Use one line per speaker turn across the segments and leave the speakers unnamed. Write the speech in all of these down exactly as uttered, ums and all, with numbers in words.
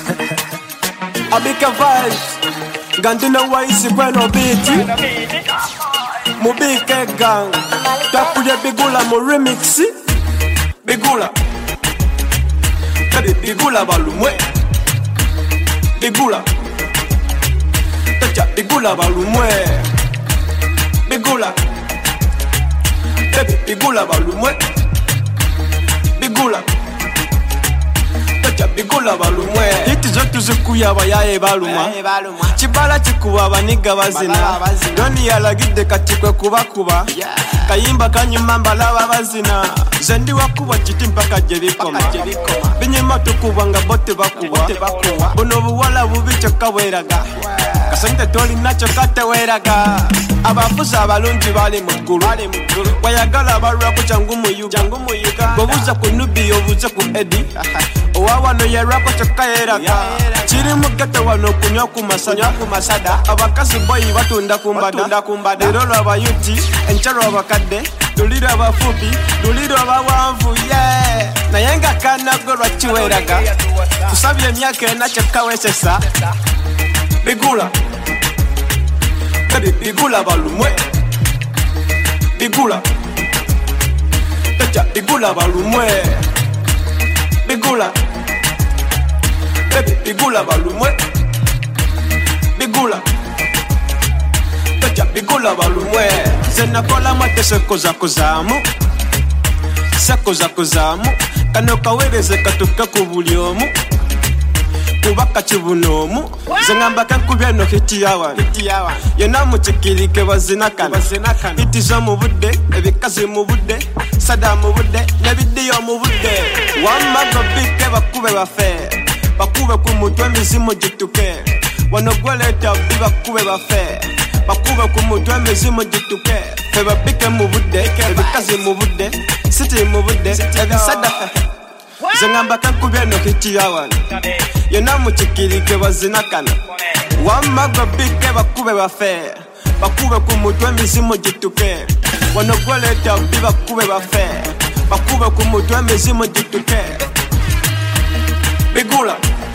Abika vibes Gandina waisi kweno biti Mubike gang Takuye bigula mu remixi Bigula Baby bigula balumwe Bigula Tacha bigula balumwe Bigula Baby bigula balumwe Bigula Tacha bigula balumwe Hiti zotu zikuya bayaye baluma Chibala chikuwa baniga bazina Doni yalagide katikwe kuba kuba Kayimba kanyuma mbala bazina Zendi wakuwa chiti mpaka jerikoma Binyema tukuwa nga bote bakuwa Bono buwala bubicho kaweraga Kasante toli nacho kate weraga Abafuza abalungi bali mugulu Wayagala barua kuchangu muyuga Bobuza kunubi yobuza ku edi Owawano yerako chokayeraga Chiri mugete wano kunyo kumasada Abakazi boyi batunda kumbada Dirolo abayuti, encharo abakade Duliro abafubi, duliro abawanvu, yeah Nayenga kana gorwa chiweraga Kusabye myake na chokawesesa Bigula Baby bigula balumwe Bigula Tacha bigula balumwe Bigula Baby bigula balumwe Bigula Tacha bigula balumwe Zena kola mate sekoza kozamu Sekoza kozamu Kano kawereze katuka kubuliomu Kubaka chibunomu Zengamba kankubya no hiti yawa Yena muchikirike bazinakana Hiti zo mu budde, ebikazi mu budde Sada mu budde, nebidiyo mu budde Wamago bike bakube bafe Bakube kumutwe mizimu jituke Wanogweleta bibakube bafe Bakube kumutwe mizimu jituke Feba bike mu budde, ebikazi mu budde City mu budde, ebisada Zengamba kankubya no hiti yawa Yena muchikirike bazinakana Wamago bike bakube bafe Bakube kumutwe mizimu jituke Wanogweleta bibakube bafe Bakube kumutwe mizimu jituke Bigula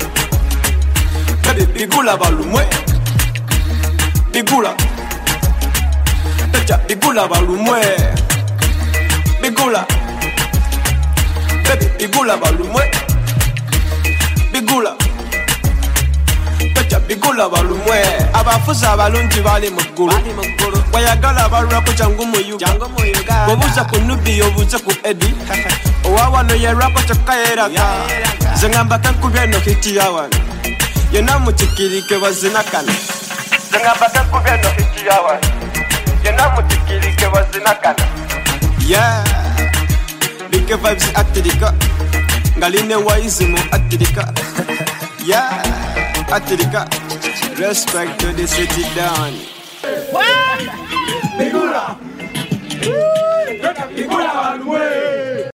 Baby bigula balumwe Bigula Tacha bigula balumwe Bigula Baby bigula balumwe Bigula Tacha bigula balumwe Abafuza abalungi bali mugulu Wayagala barua kuchangu muyuga Bobuza kunubi yobuza ku edi Owawano yerako chokayeraga Zengamba kankubya no hiti yawana Yena muchikirike bazinakana Zengamba kankubya no hiti yawana Yena muchikirike bazinakana Yeah Big vibes atirika Ngaline waizimu atirika Yeah Atirika Respect to the city down Bigula